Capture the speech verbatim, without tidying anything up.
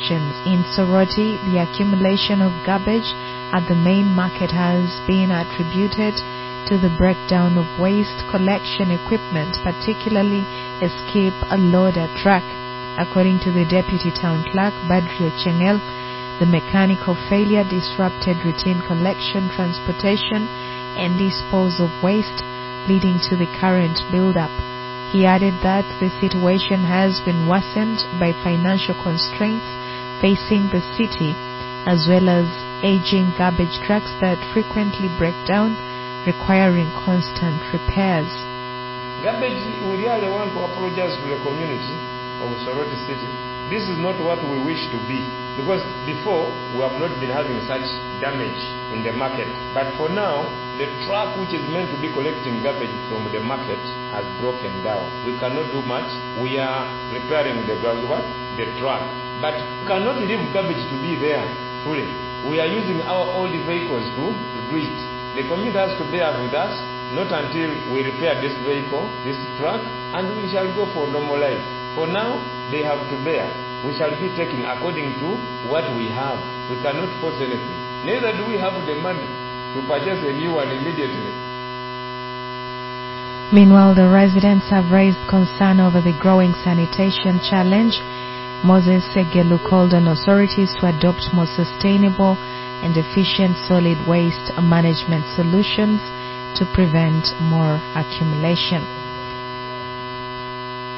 collections. In Soroti, the accumulation of garbage at the main market has been attributed to the breakdown of waste collection equipment, particularly a skip a loader truck. According to the Deputy Town Clerk, Badri Chengel, the mechanical failure disrupted routine collection, transportation, and disposal of waste, leading to the current build-up. He added that the situation has been worsened by financial constraints facing the city, as well as aging garbage trucks that frequently break down, requiring constant repairs. Garbage, we really want to apologize to the community of Soroti City. This is not what we wish to be, because before we have not been having such damage in the market. But for now, the truck which is meant to be collecting garbage from the market has broken down. We cannot do much. We are repairing the what? The truck. But we cannot leave garbage to be there fully. We are using our old vehicles to, to do it. The community has to bear with us, not until we repair this vehicle, this truck, and we shall go for normal life. For now, they have to bear. We shall be taking according to what we have. We cannot force anything. Neither do we have the money to purchase a new one immediately. Meanwhile, the residents have raised concern over the growing sanitation challenge. Moses Segelu called on authorities to adopt more sustainable and efficient solid waste management solutions to prevent more accumulation.